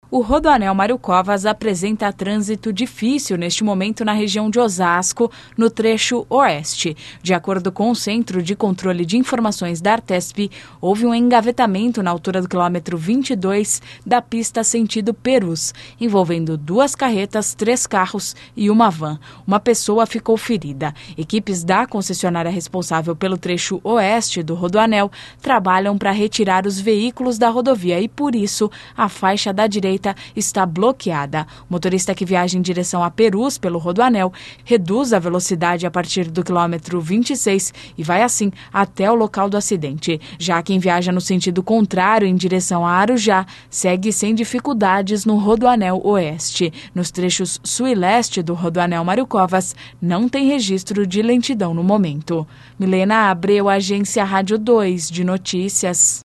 O Rodoanel Mário Covas apresenta trânsito difícil neste momento na região de Osasco, no trecho oeste. De acordo com o Centro de Controle de Informações da Artesp, houve um engavetamento na altura do quilômetro 22 da pista sentido Perus, envolvendo 2 carretas, 3 carros e uma van. Uma pessoa ficou ferida. Equipes da concessionária responsável pelo trecho oeste do Rodoanel trabalham para retirar os veículos da rodovia e, por isso, a faixa da direita está bloqueada. O motorista que viaja em direção a Perus pelo Rodoanel reduz a velocidade a partir do quilômetro 26 e vai assim até o local do acidente. Já quem viaja no sentido contrário em direção a Arujá segue sem dificuldades no Rodoanel Oeste. Nos trechos sul e leste do Rodoanel Mário Covas não tem registro de lentidão no momento. Milena Abreu, Agência Rádio 2 de Notícias.